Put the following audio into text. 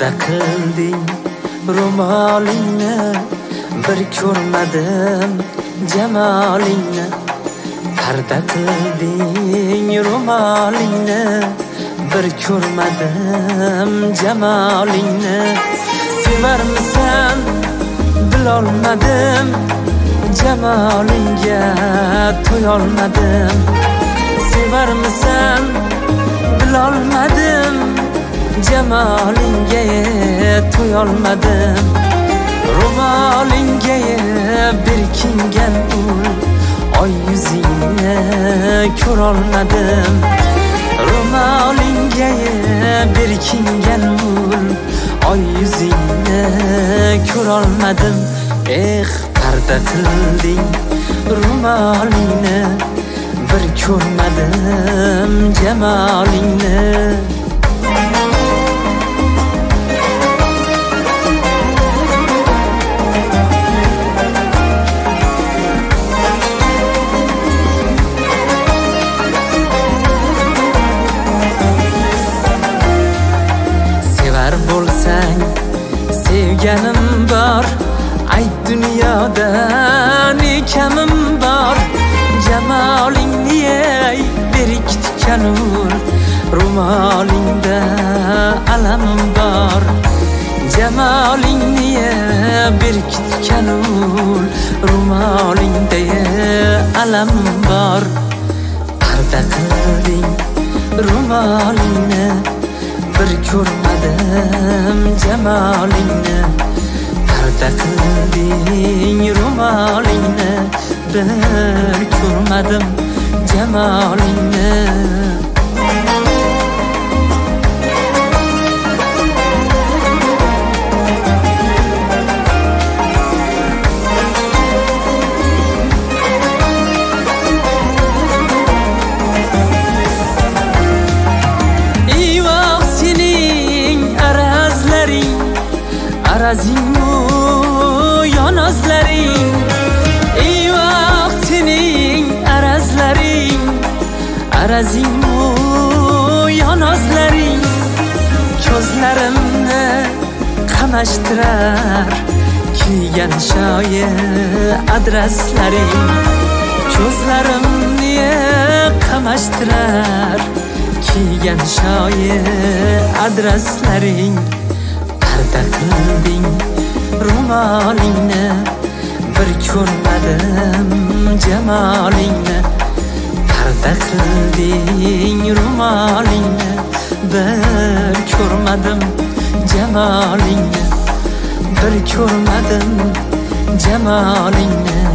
parda qilding ro'molingni, bir ko'rmadim jamolingni. Parda qilding ro'molingni, bir ko'rmadim jamolingni. Sevarmisan bilolmadim, jamolingga to'yolmadim. Sevarmisan bilolmadim, jamolingga to'yolmadim. Ro'molingga berkingan ul, oy yuzingni ko'rolmadim. Ro'molingga berkingan ul, oy yuzingni ko'rolmadim. Parda qilding ro'molingni, bir ko'rmadim jamolingni. Sevar bo'lsang sevganim bor, ayt dunyoda ne kamim bor. Jamolingni berkitgan ul, ro'molingda alamim bor. Jamolingni berkitgan ul, ro'molingda alamim bor. Parda qilding ro'molingni, bir ko'rmadim jamolingni. Parda qilding ro'molingni, bir ko'rmadim jamolingni. Eyvoh sening arazlaring, arazingmu yonozlaring. Eyvoh sening arazlaring, arazingmu yonozlaring. Ko'zlarimni qamashtirar kiygan shoyi adraslaring. Ko'zlarimni qamashtirar kiygan shoyi adraslaring. Parda qilding ro'molingni, bir ko'rmadim jamolingni. Parda qilding ro'molingni, bir ko'rmadim jamolingni. Bir ko'rmadim jamolingni.